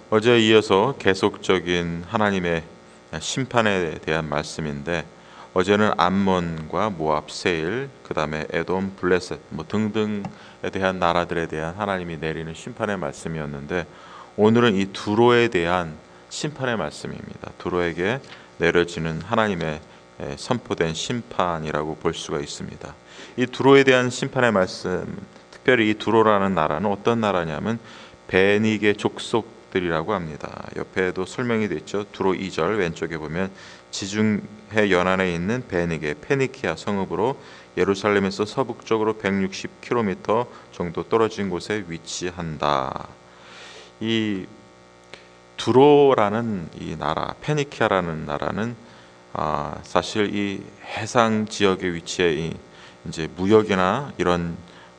어제에 이어서 계속적인 하나님의 심판에 대한 말씀인데, 어제는 암몬과 모압, 세일, 그 다음에 에돔, 블레셋 등등에 대한 나라들에 대한 하나님이 내리는 심판의 말씀이었는데, 오늘은 이 두로에 대한 심판의 말씀입니다. 두로에게 내려지는 하나님의 선포된 심판이라고 볼 수가 있습니다. 이 두로에 대한 심판의 말씀, 특별히 이 두로라는 나라는 어떤 나라냐면 베닉의 족속들이라고 합니다. 옆에도 설명이 됐죠. 두로 2절 왼쪽에 보면 지중해 연안에 있는 베닉의 페니키아 성읍으로 예루살렘에서 서북쪽으로 160km 정도 떨어진 곳에 위치한다. 이 두로라는 이 나라, 페니키아라는 나라는 사실 이 해상 지역에 위치해 이제 무역이나 이런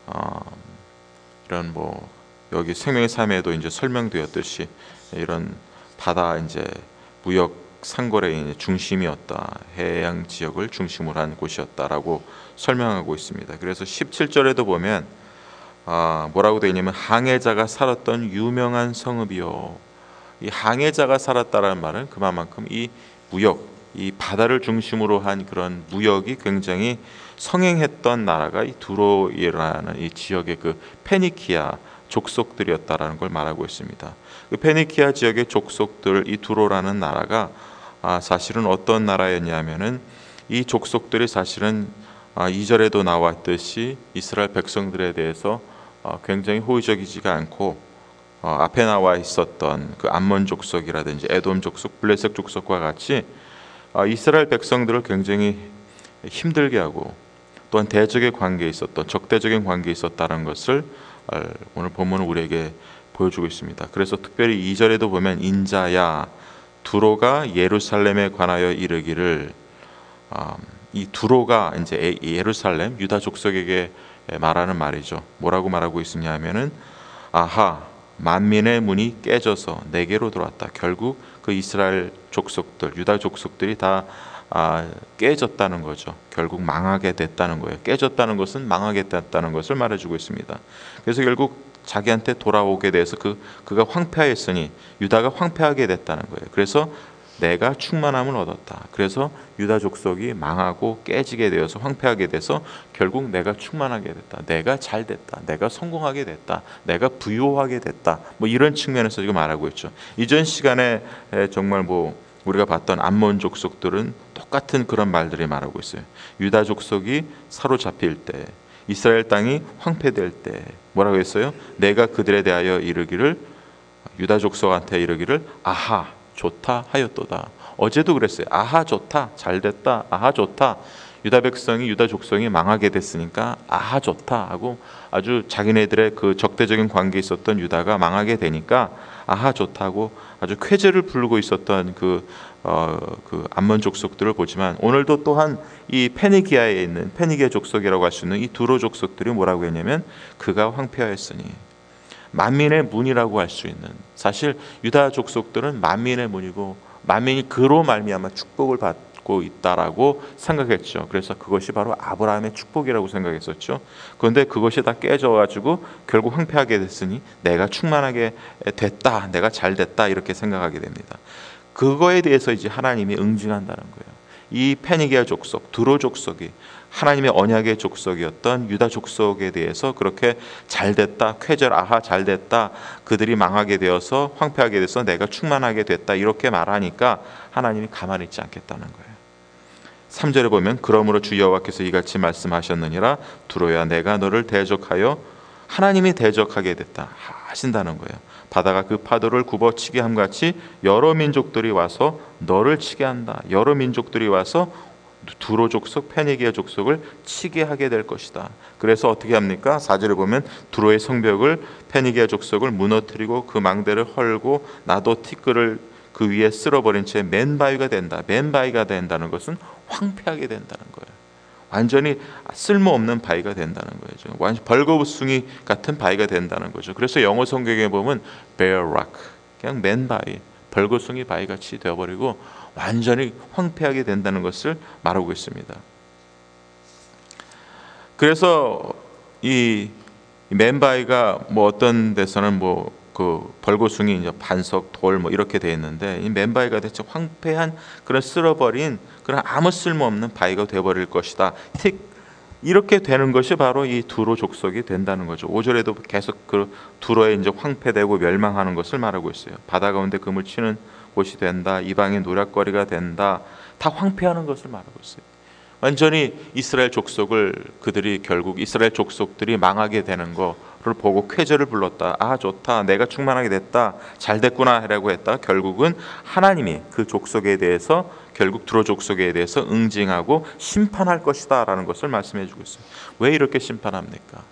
여기 생명의 삶에도 이제 설명되었듯이 이런 바다 이제 무역 상거래의 중심이었다. 해양 지역을 중심으로 한 곳이었다라고 설명하고 있습니다. 그래서 17절에도 보면 뭐라고 되어 있냐면 항해자가 살았던 유명한 성읍이요. 이 항해자가 살았다라는 말은 그만큼 이 무역, 이 바다를 중심으로 한 그런 무역이 굉장히 성행했던 나라가 이 두로이라는 이 지역의 그 페니키아 족속들이었다라는 걸 말하고 있습니다. 그 페니키아 지역의 족속들, 이 두로라는 나라가 사실은 어떤 나라였냐면은 이 족속들이 사실은 2절에도 나왔듯이 이스라엘 백성들에 대해서 굉장히 호의적이지가 않고 앞에 나와 있었던 그 암몬 족속이라든지 에돔 족속, 블레셋 족속과 같이 이스라엘 백성들을 굉장히 힘들게 하고 또한 대적의 관계에 있었던 적대적인 관계에 있었다는 것을 오늘 본문은 우리에게 보여주고 있습니다. 그래서 특별히 2절에도 보면 인자야 두로가 예루살렘에 관하여 이르기를, 이 두로가 이제 예루살렘 유다 족속에게 말하는 말이죠. 뭐라고 말하고 있느냐면은 아하 만민의 문이 깨져서 내게로 들어왔다. 결국 그 이스라엘 족속들, 유다 족속들이 다 깨졌다는 거죠. 결국 망하게 됐다는 거예요. 깨졌다는 것은 망하게 됐다는 것을 말해주고 있습니다. 그래서 결국 자기한테 돌아오게 돼서 그가 황폐하였으니 유다가 황폐하게 됐다는 거예요. 그래서 내가 충만함을 얻었다. 그래서 유다 족속이 망하고 깨지게 되어서 황폐하게 돼서 결국 내가 충만하게 됐다. 내가 잘 됐다. 내가 성공하게 됐다. 내가 부유하게 됐다. 이런 측면에서 지금 말하고 있죠. 이전 시간에 정말 우리가 봤던 암몬 족속들은 똑같은 그런 말들이 말하고 있어요. 유다 족속이 사로잡힐 때, 이스라엘 땅이 황폐될 때 뭐라고 했어요? 내가 그들에 대하여 이르기를, 유다 족속한테 이르기를 아하 좋다 하였도다. 어제도 그랬어요. 아하 좋다, 잘됐다. 아하 좋다. 유다 백성이, 유다 족속이 망하게 됐으니까 아하 좋다 하고, 아주 자기네들의 그 적대적인 관계에 있었던 유다가 망하게 되니까 아하 좋다고 아주 쾌재를 부르고 있었던 그 암몬 족속들을 보지만, 오늘도 또한 이 페니기아에 있는 페니기아 족속이라고 할 수 있는 이 두로 족속들이 뭐라고 했냐면 그가 황폐하였으니, 만민의 문이라고 할 수 있는, 사실 유다 족속들은 만민의 문이고 만민이 그로 말미암아 축복을 받고 있다라고 생각했죠. 그래서 그것이 바로 아브라함의 축복이라고 생각했었죠. 그런데 그것이 다 깨져가지고 결국 황폐하게 됐으니 내가 충만하게 됐다, 내가 잘 됐다 이렇게 생각하게 됩니다. 그거에 대해서 이제 하나님이 응징한다는 거예요. 이 페니기아 족속, 두로 족속이 하나님의 언약의 족속이었던 유다 족속에 대해서 그렇게 잘됐다, 쾌절, 아하 잘됐다, 그들이 망하게 되어서 황폐하게 돼서 내가 충만하게 됐다 이렇게 말하니까 하나님이 가만히 있지 않겠다는 거예요. 3절에 보면 그러므로 주 여호와께서 이같이 말씀하셨느니라 두로야 내가 너를 대적하여, 하나님이 대적하게 됐다 하신다는 거예요. 바다가 그 파도를 굽어치게 함같이 여러 민족들이 와서 너를 치게 한다. 여러 민족들이 와서 두로 족속, 페니기아 족속을 치게 하게 될 것이다. 그래서 어떻게 합니까? 4절에 보면 두로의 성벽을, 페니기아 족속을 무너뜨리고 그 망대를 헐고 나도 티끌을 그 위에 쓸어버린 채 맨바위가 된다. 맨바위가 된다는 것은 황폐하게 된다는 거예요. 완전히 쓸모없는 바위가 된다는 거죠. 완전 벌거숭이 같은 바위가 된다는 거죠. 그래서 영어 성경에 보면 bare rock, 그냥 맨바위, 벌거숭이 바위같이 되어버리고 완전히 황폐하게 된다는 것을 말하고 있습니다. 그래서 이 맨바위가 어떤 데서는 그 벌거숭이 이제 반석 돌 뭐 이렇게 돼 있는데 이 맨바위가 대체 황폐한 그런 쓸어버린 그런 아무 쓸모없는 바위가 되어버릴 것이다. 이렇게 되는 것이 바로 이 두로 족속이 된다는 거죠. 5절에도 계속 그 두로에 이제 황폐되고 멸망하는 것을 말하고 있어요. 바다 가운데 금을 치는 곳이 된다. 이방의 노략거리가 된다. 다 황폐하는 것을 말하고 있어요. 완전히 이스라엘 족속을 그들이 결국 이스라엘 족속들이 망하게 되는 거를 보고 쾌재를 불렀다. 아 좋다. 내가 충만하게 됐다. 잘 됐구나 라고 했다. 결국은 하나님이 그 족속에 대해서 결국 두로 족속에 대해서 응징하고 심판할 것이다 라는 것을 말씀해 주고 있어요. 왜 이렇게 심판합니까?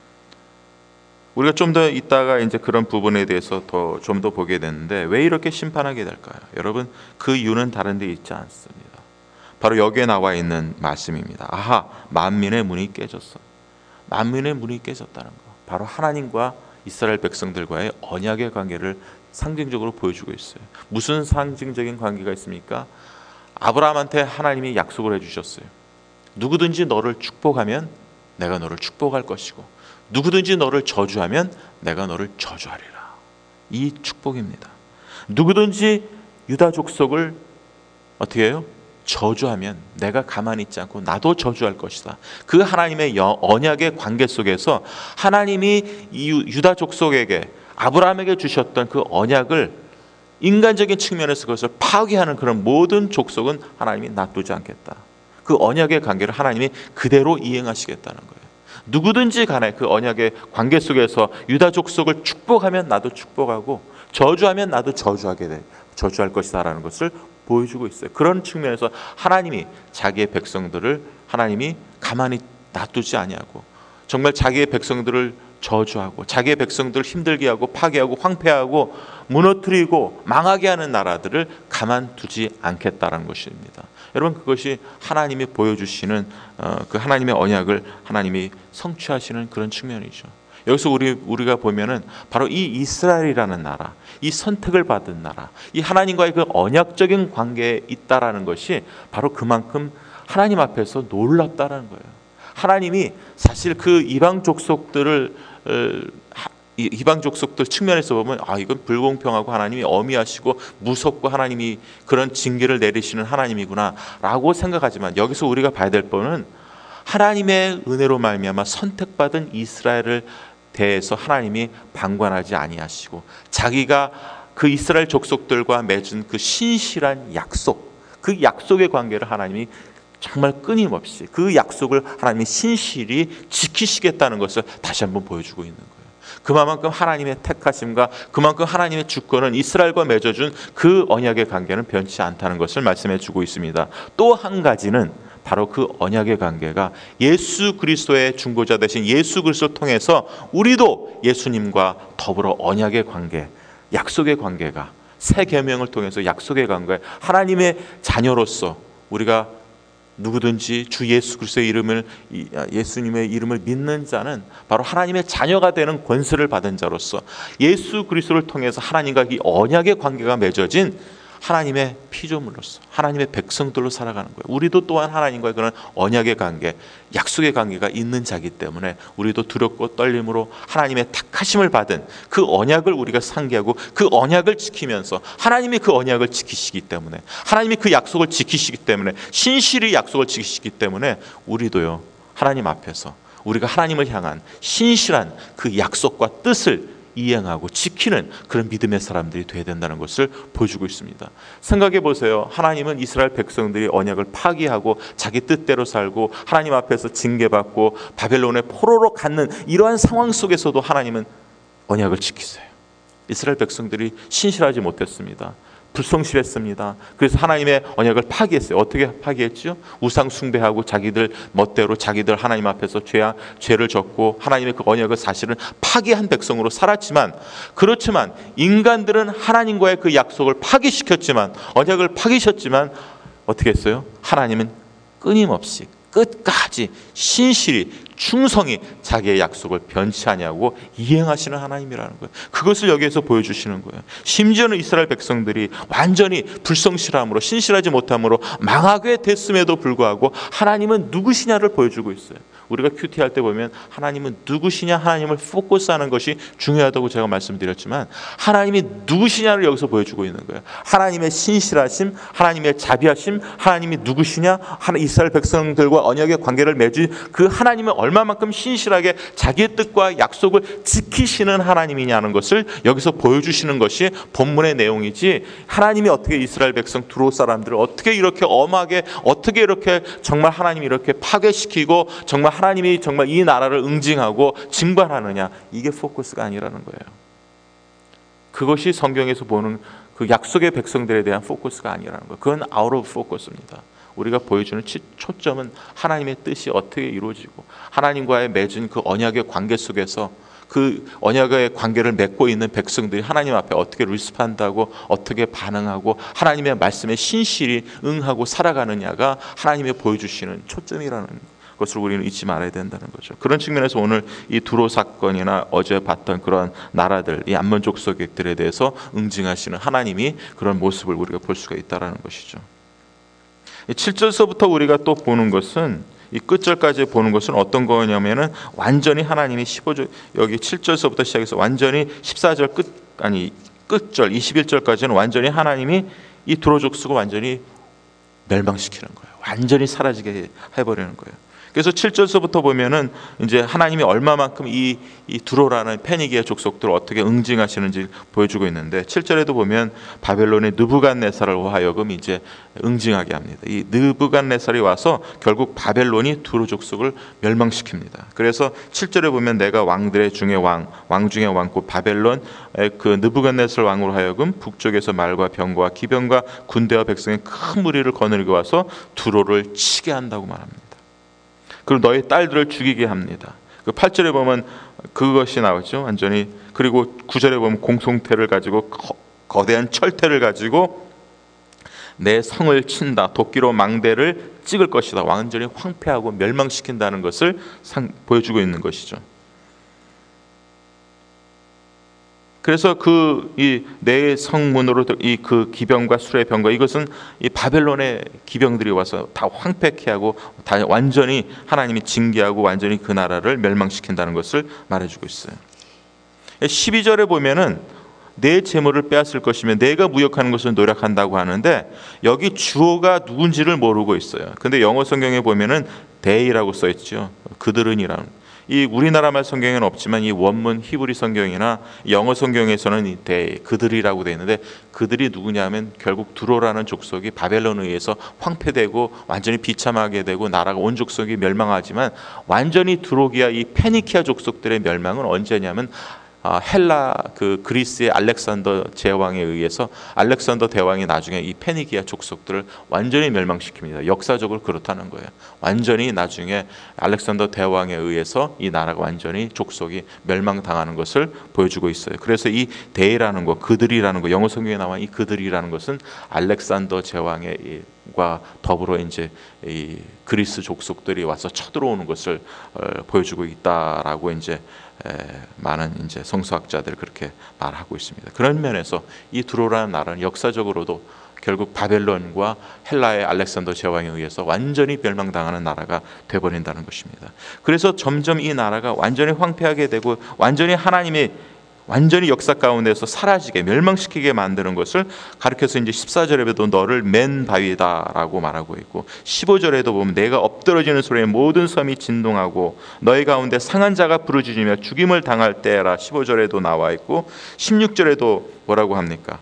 우리가 좀 더 이따가 이제 그런 부분에 대해서 좀 더 보게 되는데 왜 이렇게 심판하게 될까요? 여러분 그 이유는 다른 데 있지 않습니다. 바로 여기에 나와 있는 말씀입니다. 아하, 만민의 문이 깨졌어. 만민의 문이 깨졌다는 거. 바로 하나님과 이스라엘 백성들과의 언약의 관계를 상징적으로 보여주고 있어요. 무슨 상징적인 관계가 있습니까? 아브라함한테 하나님이 약속을 해주셨어요. 누구든지 너를 축복하면 내가 너를 축복할 것이고 누구든지 너를 저주하면 내가 너를 저주하리라. 이 축복입니다. 누구든지 유다 족속을 어떻게 해요? 저주하면 내가 가만히 있지 않고 나도 저주할 것이다. 그 하나님의 언약의 관계 속에서 하나님이 유다 족속에게 아브라함에게 주셨던 그 언약을 인간적인 측면에서 그것을 파괴하는 그런 모든 족속은 하나님이 놔두지 않겠다. 그 언약의 관계를 하나님이 그대로 이행하시겠다는 거예요. 누구든지 간에 그 언약의 관계 속에서 유다 족속을 축복하면 나도 축복하고 저주하면 나도 저주할 것이다라는 것을 보여주고 있어요. 그런 측면에서 하나님이 자기의 백성들을 하나님이 가만히 놔두지 아니하고 정말 자기의 백성들을 저주하고 자기의 백성들을 힘들게 하고 파괴하고 황폐하고 무너뜨리고 망하게 하는 나라들을 가만두지 않겠다라는 것입니다. 여러분 그것이 하나님이 보여주시는 그 하나님의 언약을 하나님이 성취하시는 그런 측면이죠. 여기서 우리가 보면은 바로 이 이스라엘이라는 나라, 이 선택을 받은 나라, 이 하나님과의 그 언약적인 관계에 있다라는 것이 바로 그만큼 하나님 앞에서 놀랍다라는 거예요. 하나님이 사실 그 이방 족속들 측면에서 보면 아 이건 불공평하고 하나님이 엄히하시고 무섭고 하나님이 그런 징계를 내리시는 하나님이구나라고 생각하지만 여기서 우리가 봐야 될 바는 하나님의 은혜로 말미암아 선택받은 이스라엘을 대해서 하나님이 방관하지 아니하시고 자기가 그 이스라엘 족속들과 맺은 그 신실한 약속, 그 약속의 관계를 하나님이 정말 끊임없이 그 약속을 하나님이 신실히 지키시겠다는 것을 다시 한번 보여주고 있는 거예요. 그만큼 하나님의 택하심과 그만큼 하나님의 주권은 이스라엘과 맺어준 그 언약의 관계는 변치 않다는 것을 말씀해 주고 있습니다. 또 한 가지는 바로 그 언약의 관계가 예수 그리스도의 중보자 되신 예수 그리스도를 통해서 우리도 예수님과 더불어 언약의 관계, 약속의 관계가 새 계명을 통해서 약속의 관계, 하나님의 자녀로서 우리가 누구든지 주 예수 그리스도의 이름을 예수님의 이름을 믿는 자는 바로 하나님의 자녀가 되는 권세를 받은 자로서 예수 그리스도를 통해서 하나님과 이 언약의 관계가 맺어진 하나님의 피조물로서 하나님의 백성들로 살아가는 거예요. 우리도 또한 하나님과의 그런 언약의 관계, 약속의 관계가 있는 자이기 때문에 우리도 두렵고 떨림으로 하나님의 택하심을 받은 그 언약을 우리가 상기하고 그 언약을 지키면서 하나님이 그 언약을 지키시기 때문에 하나님이 그 약속을 지키시기 때문에 신실히 약속을 지키시기 때문에 우리도요 하나님 앞에서 우리가 하나님을 향한 신실한 그 약속과 뜻을 이행하고 지키는 그런 믿음의 사람들이 되어야 된다는 것을 보여주고 있습니다. 생각해 보세요. 하나님은 이스라엘 백성들이 언약을 파기하고 자기 뜻대로 살고 하나님 앞에서 징계받고 바벨론의 포로로 갖는 이러한 상황 속에서도 하나님은 언약을 지키세요. 이스라엘 백성들이 신실하지 못했습니다. 불성실했습니다. 그래서 하나님의 언약을 파기했어요. 어떻게 파기했죠? 우상 숭배하고 자기들 멋대로 자기들 하나님 앞에서 죄를 졌고 하나님의 그 언약을 사실은 파기한 백성으로 살았지만 그렇지만 인간들은 하나님과의 그 약속을 파기시켰지만 언약을 파기셨지만 어떻게 했어요? 하나님은 끊임없이 끝까지 신실히 충성히 자기의 약속을 변치 아니하고 이행하시는 하나님이라는 거예요. 그것을 여기에서 보여주시는 거예요. 심지어는 이스라엘 백성들이 완전히 불성실함으로 신실하지 못함으로 망하게 됐음에도 불구하고 하나님은 누구시냐를 보여주고 있어요. 우리가 큐티 할 때 보면 하나님은 누구시냐, 하나님을 포커스하는 것이 중요하다고 제가 말씀드렸지만 하나님이 누구시냐를 여기서 보여주고 있는 거예요. 하나님의 신실하심, 하나님의 자비하심, 하나님이 누구시냐, 이스라엘 백성들과 언약의 관계를 맺은 그 하나님은 얼마만큼 신실하게 자기의 뜻과 약속을 지키시는 하나님이냐는 것을 여기서 보여주시는 것이 본문의 내용이지, 하나님이 어떻게 이스라엘 백성 두로 사람들을 어떻게 이렇게 엄하게, 어떻게 이렇게 정말 하나님이 이렇게 파괴시키고 정말 하나님이 정말 이 나라를 응징하고 징발하느냐, 이게 포커스가 아니라는 거예요. 그것이 성경에서 보는 그 약속의 백성들에 대한 포커스가 아니라는 거예요. 그건 아웃 오브 포커스입니다. 우리가 보여주는 초점은 하나님의 뜻이 어떻게 이루어지고 하나님과의 맺은 그 언약의 관계 속에서 그 언약의 관계를 맺고 있는 백성들이 하나님 앞에 어떻게 리스폰드하고 어떻게 반응하고 하나님의 말씀에 신실히 응하고 살아가느냐가 하나님의 보여주시는 초점이라는 것을 우리는 잊지 말아야 된다는 거죠. 그런 측면에서 오늘 이 두로 사건이나 어제 봤던 그런 나라들, 이 암몬 족속들에 대해서 응징하시는 하나님이 그런 모습을 우리가 볼 수가 있다는 것이죠. 7절서부터 우리가 또 보는 것은, 이 끝절까지 보는 것은 어떤 거냐면은 완전히 하나님이 15절, 여기 7절서부터 시작해서 완전히 14절 끝절 21절까지는 완전히 하나님이 이 두로 족속을 완전히 멸망시키는 거예요. 완전히 사라지게 해버리는 거예요. 그래서 7절서부터 보면은 이제 하나님이 얼마만큼 이 두로라는 페니기아 족속들을 어떻게 응징하시는지 보여주고 있는데, 7절에도 보면 바벨론의 느부갓네살을 하여금 이제 응징하게 합니다. 이 느부갓네살이 와서 결국 바벨론이 두로 족속을 멸망시킵니다. 그래서 7절에 보면 내가 왕들의 중에 왕 중에 왕 곧 바벨론 그 느부갓네살 왕으로 하여금 북쪽에서 말과 병과 기병과 군대와 백성의 큰 무리를 거느리고 와서 두로를 치게 한다고 말합니다. 그리고 너희 딸들을 죽이게 합니다. 그 8절에 보면 그것이 나오죠. 완전히. 그리고 9절에 보면 공송태를 가지고 거대한 철퇴를 가지고 내 성을 친다. 도끼로 망대를 찍을 것이다. 완전히 황폐하고 멸망시킨다는 것을 보여주고 있는 것이죠. 그래서 이 내 성문으로 이 그 기병과 술의 병과, 이것은 이 바벨론의 기병들이 와서 다 황폐케 하고 다 완전히 하나님이 징계하고 완전히 그 나라를 멸망시킨다는 것을 말해주고 있어요. 12절에 보면은 내 재물을 빼앗을 것이며 내가 무역하는 것을 노력한다고 하는데, 여기 주어가 누군지를 모르고 있어요. 근데 영어 성경에 보면은 they라고 써 있죠. 그들은이라는. 이 우리나라 말 성경에는 없지만 이 원문 히브리 성경이나 영어 성경에서는 이 they, 그들이라고 되어 있는데, 그들이 누구냐면 결국 두로라는 족속이 바벨론에 의해서 황폐되고 완전히 비참하게 되고 나라가 온 족속이 멸망하지만, 완전히 두로기아 이 페니키아 족속들의 멸망은 언제냐면 헬라 그 그리스의 알렉산더 제왕에 의해서 알렉산더 대왕이 나중에 이 페니기아 족속들을 완전히 멸망시킵니다. 역사적으로 그렇다는 거예요. 완전히 나중에 알렉산더 대왕에 의해서 이 나라가 완전히 족속이 멸망당하는 것을 보여주고 있어요. 그래서 이 데이라는 거, 그들이라는 거, 영어 성경에 나와 이 그들이라는 것은 알렉산더 제왕의 과 더불어 이제 이 그리스 족속들이 와서 쳐들어오는 것을 보여주고 있다라고 이제 많은 이제 성서학자들이 그렇게 말하고 있습니다. 그런 면에서 이 두로라는 나라는 역사적으로도 결국 바벨론과 헬라의 알렉산더 제왕에 의해서 완전히 멸망당하는 나라가 되어버린다는 것입니다. 그래서 점점 이 나라가 완전히 황폐하게 되고 완전히 하나님의 완전히 역사 가운데서 사라지게 멸망시키게 만드는 것을 가르쳐서 이제 14절에도 너를 맨 바위다라고 말하고 있고, 15절에도 보면 내가 엎드러지는 소리에 모든 섬이 진동하고 너희 가운데 상한 자가 부르짖으며 죽임을 당할 때라 15절에도 나와 있고, 16절에도 뭐라고 합니까?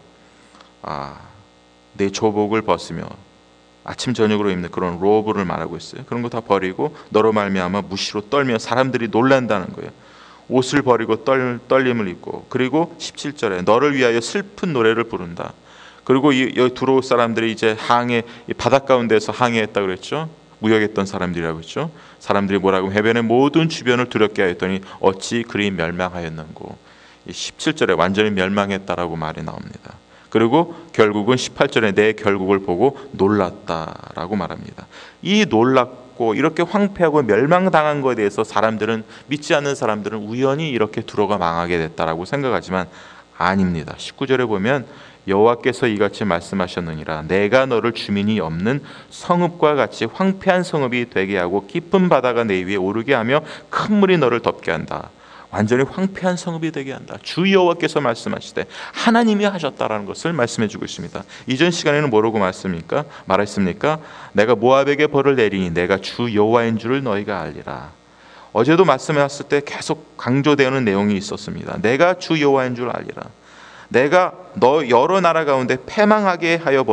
내 조복을 벗으며 아침 저녁으로 입는 그런 로브를 말하고 있어요. 그런 거 다 버리고 너로 말미암아 무시로 떨며 사람들이 놀란다는 거예요. 옷을 버리고 떨림을 입고, 그리고 17절에 너를 위하여 슬픈 노래를 부른다. 그리고 이 두로 사람들이 이제 바닷 가운데서 항해했다 그랬죠. 무역했던 사람들이라고 했죠. 사람들이 뭐라고 하면 해변의 모든 주변을 두렵게 하였더니 어찌 그리 멸망하였는고. 17절에 완전히 멸망했다라고 말이 나옵니다. 그리고 결국은 18절에 내 결국을 보고 놀랐다라고 말합니다. 이 놀랐고 이렇게 황폐하고 멸망당한 것에 대해서 사람들은, 믿지 않는 사람들은 우연히 이렇게 두로가 망하게 됐다라고 생각하지만 아닙니다. 19절에 보면 여호와께서 이같이 말씀하셨느니라. 내가 너를 주민이 없는 성읍과 같이 황폐한 성읍이 되게 하고 깊은 바다가 내 위에 오르게 하며 큰 물이 너를 덮게 한다. 완전히 황폐한 성읍이 되게 한다. 주 여호와께서 말씀하시되 하나님이 하셨다라는 것을 말씀해 주고 있습니다. 이전 시간에는 뭐라고 말했습니까? 내가 모압에게 벌을 내리니 내가 주 여호와인 줄을 너희가 알리라. 어제도 말씀했을 때 계속 강조되는 내용이 있었습니다. 내가 주 여호와인 줄 알리라. 내가 너 여러 나라 가운데 패망하게 하여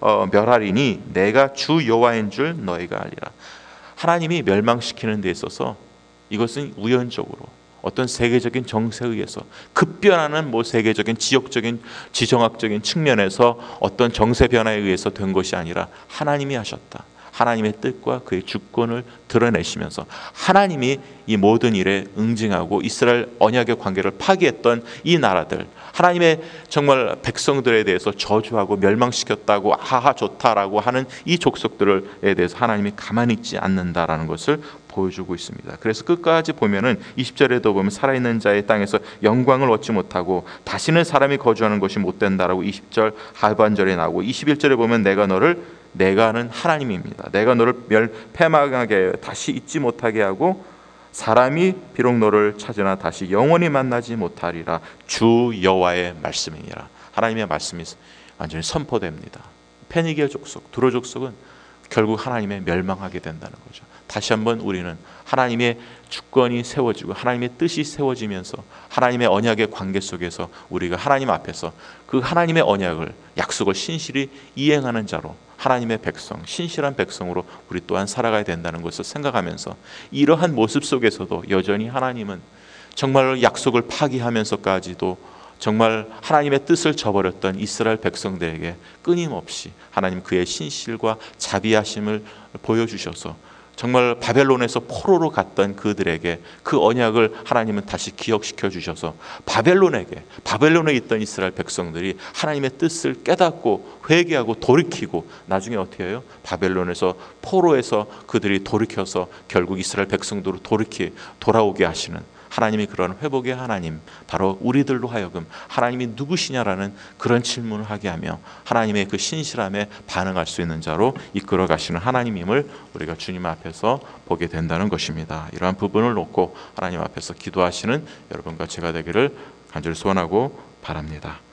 멸하리니 내가 주 여호와인 줄 너희가 알리라. 하나님이 멸망시키는 데 있어서 이것은 우연적으로 어떤 세계적인 정세에 의해서 급변하는 세계적인 지역적인 지정학적인 측면에서 어떤 정세 변화에 의해서 된 것이 아니라 하나님이 하셨다. 하나님의 뜻과 그의 주권을 드러내시면서 하나님이 이 모든 일에 응징하고 이스라엘 언약의 관계를 파기했던 이 나라들, 하나님의 정말 백성들에 대해서 저주하고 멸망시켰다고 하하 좋다라고 하는 이 족속들에 대해서 하나님이 가만히 있지 않는다라는 것을 보여주고 있습니다. 그래서 끝까지 보면은 20절에도 보면 살아있는 자의 땅에서 영광을 얻지 못하고 다시는 사람이 거주하는 것이 못 된다라고 20절 하반절에 나오고 21절에 보면 내가는 하나님입니다. 내가 너를 패망하게 다시 잊지 못하게 하고 사람이 비록 너를 찾으나 다시 영원히 만나지 못하리라. 주 여호와의 말씀이니라. 하나님의 말씀이 완전히 선포됩니다. 페니게 족속, 두로 족속은 결국 하나님의 멸망하게 된다는 거죠. 다시 한번 우리는 하나님의 주권이 세워지고 하나님의 뜻이 세워지면서 하나님의 언약의 관계 속에서 우리가 하나님 앞에서 그 하나님의 언약을 약속을 신실히 이행하는 자로 하나님의 백성, 신실한 백성으로 우리 또한 살아가야 된다는 것을 생각하면서 이러한 모습 속에서도 여전히 하나님은 정말 약속을 파기하면서까지도 정말 하나님의 뜻을 저버렸던 이스라엘 백성들에게 끊임없이 하나님 그의 신실과 자비하심을 보여주셔서 정말 바벨론에서 포로로 갔던 그들에게 그 언약을 하나님은 다시 기억시켜 주셔서 바벨론에 있던 이스라엘 백성들이 하나님의 뜻을 깨닫고 회개하고 돌이키고 나중에 어떻게 해요? 바벨론에서 포로에서 그들이 돌이켜서 결국 이스라엘 백성들로 돌아오게 하시는 하나님이 그런 회복의 하나님, 바로 우리들로 하여금 하나님이 누구시냐라는 그런 질문을 하게 하며 하나님의 그 신실함에 반응할 수 있는 자로 이끌어 가시는 하나님임을 우리가 주님 앞에서 보게 된다는 것입니다. 이러한 부분을 놓고 하나님 앞에서 기도하시는 여러분과 제가 되기를 간절히 소원하고 바랍니다.